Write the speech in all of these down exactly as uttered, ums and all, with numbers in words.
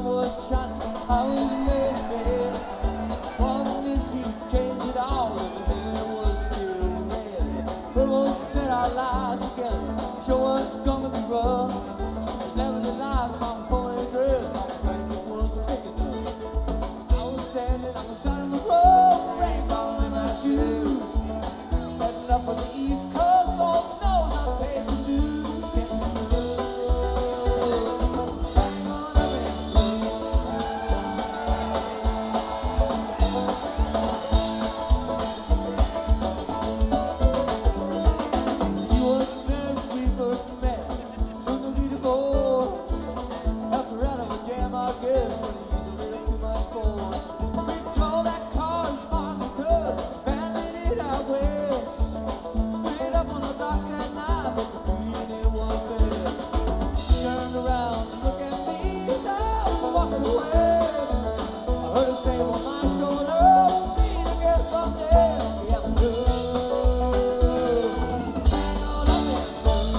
was shining, I was laying in bed. Wondering if you'd change it all, if the hair was still red. We won't set our lives together, show us gonna be rough. Never denied my pony dress, my blanket was big enough. I was standing on the side of the road, rain falling in my shoes. Heading up on the East Coast, Lord knows I paid the dues. Getting through. Hang on a minute. You was there when we first met, soon to be divorced. After out of a jam, I guess, when he used a little too much force. We drove that car as far as we could, banded it out west. Straight up on the docks at night, but the green it was there. Turned around and looked at me as I was walking away. I heard her say on my shoulder, "Be the guest someday." We have to do. Hang on a minute.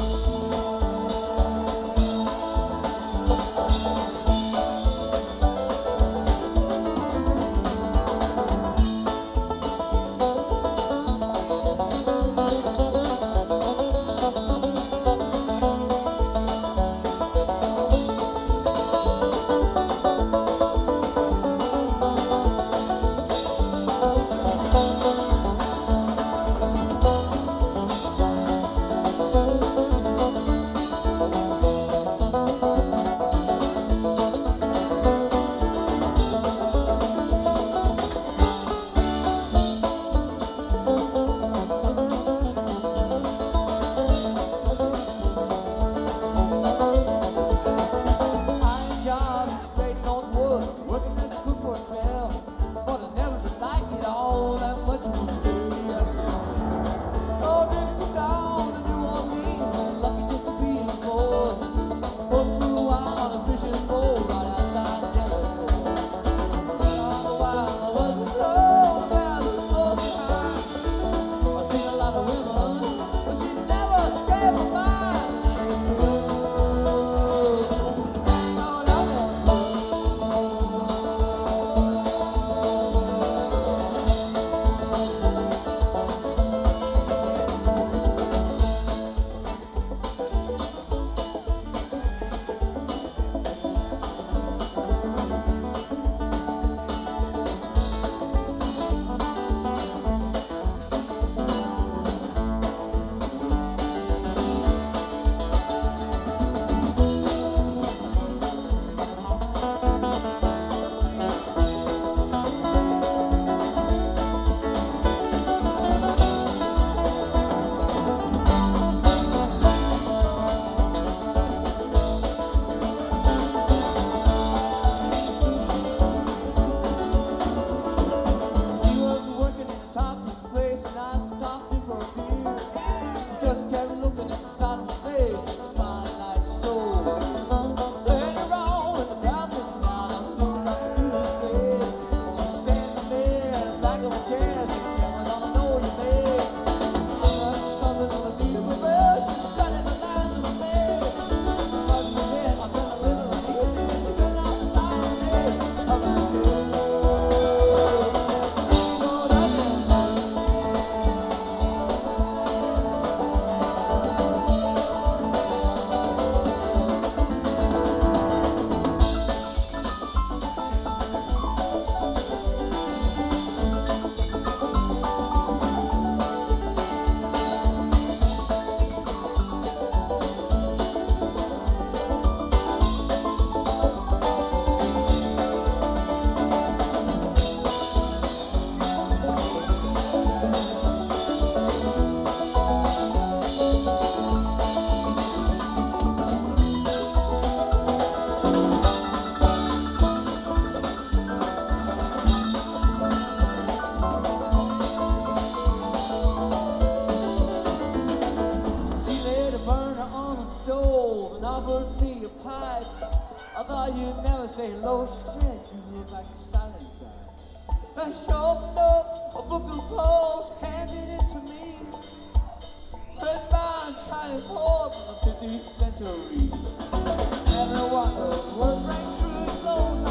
I job in the great North Woods, working as a cook for a spell. But I never did like it all that much. It was very extra. So drifted down to New Orleans, and lucky just to be in port. Pulled through a while on a fishing boat right outside Delaware. All the while I was alone, man, I was close behind. I seen a lot of women, but she never escaped my mind. And I used to love. Hang on a minute. He was working in a topless place, and I stopped him for a beer. He just kept looking at the side of my face and smiling like so. Later on, when the crowd sitting down, I'm thinking about the dude's face. She's standing there in the back of a chair, saying, "Coming on, I know you made." I'm stumbling on the beat of a verse, just studying the lines of my bed. Must admit, I've been a little uneasy, she's been on the side of the face of my shoe. And offered me a pipe. I thought you'd never say hello. She said you look like a silent type. And she opened up a book of poems, handed it to me. Red bound Chinese poems from the fifteenth century. Every one of the words rang true as though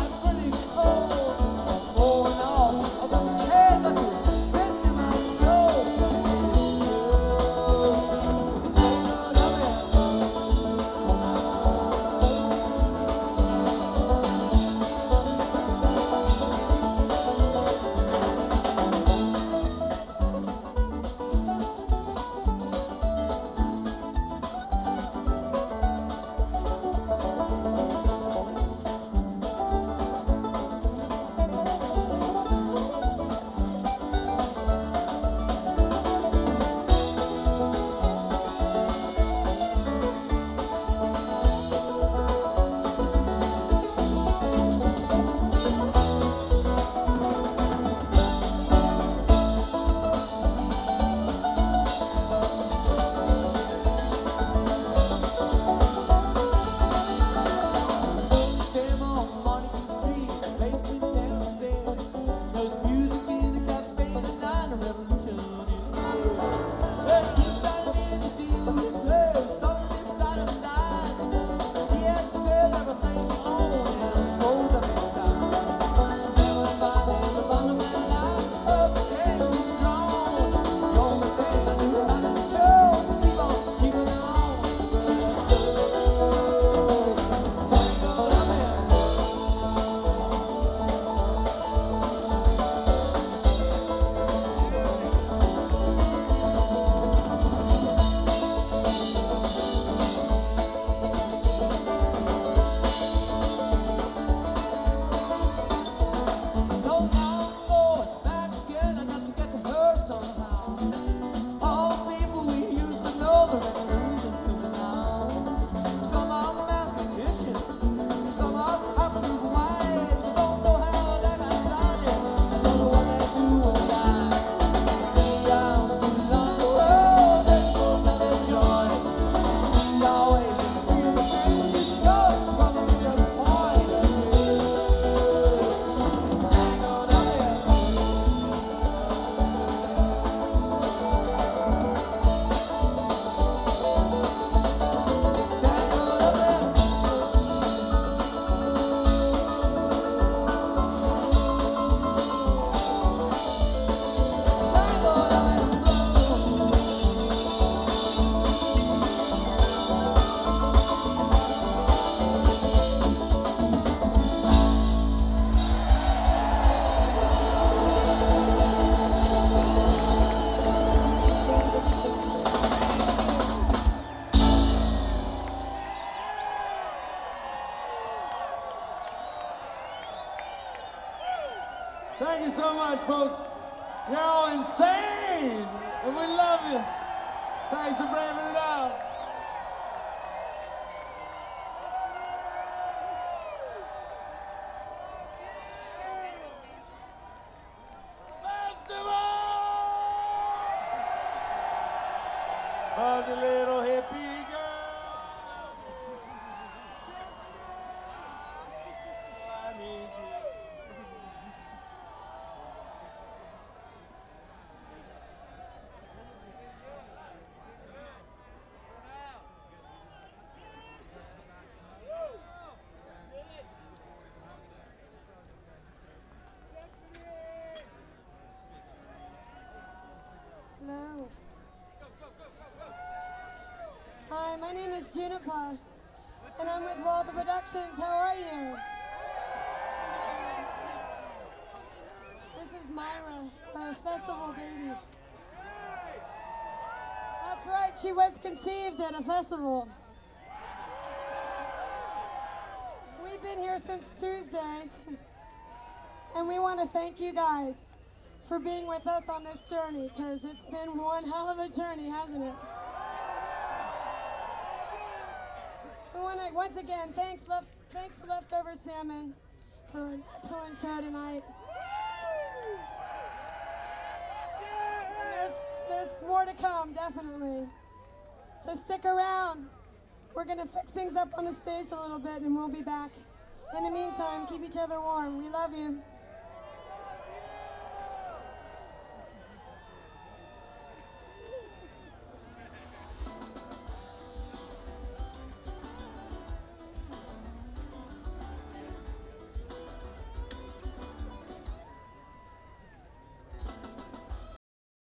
much, folks. You're all insane, and we love you. Thanks for braving it out. Fuzzy little hippie girl, I need you. Hello. Hi, my name is Juniper, and I'm with Walter Productions. How are you? This is Myra, our festival baby. That's right, she was conceived at a festival. We've been here since Tuesday, and we want to thank you guys for being with us on this journey, because it's been one hell of a journey, hasn't it? We want to, once again, thanks, left, thanks to Leftover Salmon for an excellent show tonight. And there's, there's more to come, definitely. So stick around. We're going to fix things up on the stage a little bit, and we'll be back. In the meantime, keep each other warm. We love you.